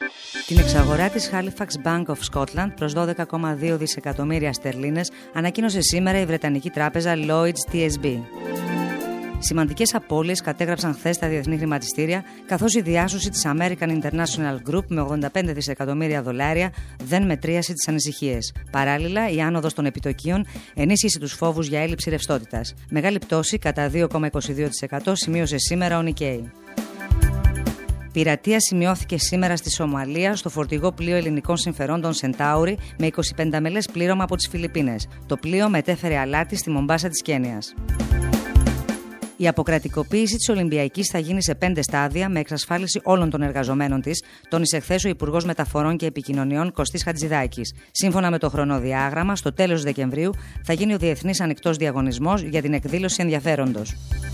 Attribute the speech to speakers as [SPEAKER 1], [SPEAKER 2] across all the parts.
[SPEAKER 1] Την εξαγορά της Halifax Bank of Scotland προς 12,2 δισεκατομμύρια στερλίνες ανακοίνωσε σήμερα η Βρετανική τράπεζα Lloyds TSB. Σημαντικές απώλειες κατέγραψαν χθες τα διεθνή χρηματιστήρια, καθώς η διάσωση της American International Group με 85 δισεκατομμύρια δολάρια δεν μετρίασε τις ανησυχίες. Παράλληλα, η άνοδος των επιτοκίων ενίσχυσε τους φόβους για έλλειψη ρευστότητας. Μεγάλη πτώση κατά 2,22% σημείωσε σήμερα ο Nikkei. Πειρατεία σημειώθηκε σήμερα στη Σομαλία στο φορτηγό πλοίο ελληνικών συμφερόντων Centauri με 25 μελές πλήρωμα από τις Φιλιππίνες. Το πλοίο μετέφερε αλάτι στη Μομπάσα της Κένιας. Η αποκρατικοποίηση της Ολυμπιακής θα γίνει σε 5 στάδια με εξασφάλιση όλων των εργαζομένων της, τόνισε χθες ο Υπουργός Μεταφορών και Επικοινωνιών Κωστής Χατζηδάκης. Σύμφωνα με το χρονοδιάγραμμα, στο τέλος Δεκεμβρίου θα γίνει ο Διεθνής Ανοιχτός Διαγωνισμός για την εκδήλωση ενδιαφέροντος.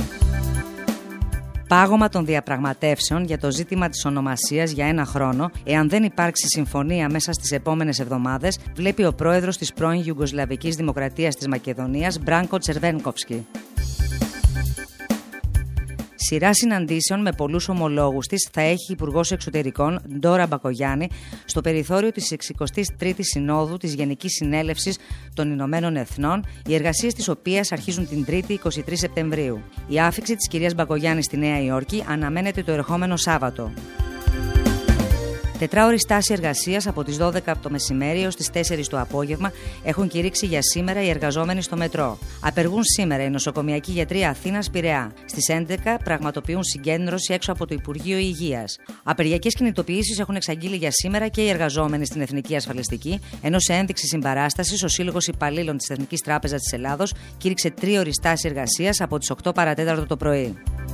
[SPEAKER 1] Πάγωμα των διαπραγματεύσεων για το ζήτημα της ονομασίας για 1 χρόνο, εάν δεν υπάρξει συμφωνία μέσα στις επόμενες εβδομάδες, βλέπει ο πρόεδρος της πρώην Ιουγκοσλαβικής Δημοκρατίας της Μακεδονίας, Μπράνκο Τσερβένκοφσκι. Σειρά συναντήσεων με πολλούς ομολόγους της θα έχει η Υπουργός Εξωτερικών Ντόρα Μπακογιάννη στο περιθώριο της 63ης Συνόδου της Γενικής Συνέλευσης των Ηνωμένων Εθνών, οι εργασίες της οποίας αρχίζουν την 3η 23 Σεπτεμβρίου. Η άφιξη της κυρίας Μπακογιάννη στη Νέα Υόρκη αναμένεται το ερχόμενο Σάββατο. 4ωρη στάση εργασίας από τις 12 το μεσημέρι έως τις 4 το απόγευμα έχουν κηρύξει για σήμερα οι εργαζόμενοι στο μετρό. Απεργούν σήμερα οι νοσοκομιακοί γιατροί Αθήνας Πειραιά. Στις 11 πραγματοποιούν συγκέντρωση έξω από το Υπουργείο Υγείας. Απεργιακές κινητοποιήσεις έχουν εξαγγείλει για σήμερα και οι εργαζόμενοι στην Εθνική Ασφαλιστική, ενώ σε ένδειξη συμπαράστασης ο Σύλλογος Υπαλλήλων της Εθνικής Τράπεζας της Ελλάδος κήρυξε 3ωρη στάση εργασίας από τις 8 παρατέταρτο το πρωί.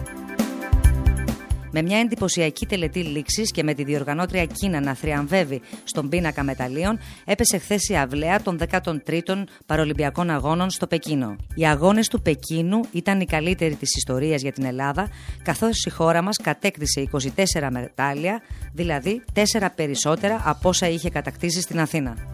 [SPEAKER 1] Με μια εντυπωσιακή τελετή λήξης και με τη διοργανώτρια Κίνα να θριαμβεύει στον πίνακα μεταλλίων, έπεσε χθες η αυλαία των 13ων Παρολυμπιακών Αγώνων στο Πεκίνο. Οι αγώνες του Πεκίνου ήταν οι καλύτεροι της ιστορίας για την Ελλάδα, καθώς η χώρα μας κατέκτησε 24 μετάλλια, δηλαδή 4 περισσότερα από όσα είχε κατακτήσει στην Αθήνα.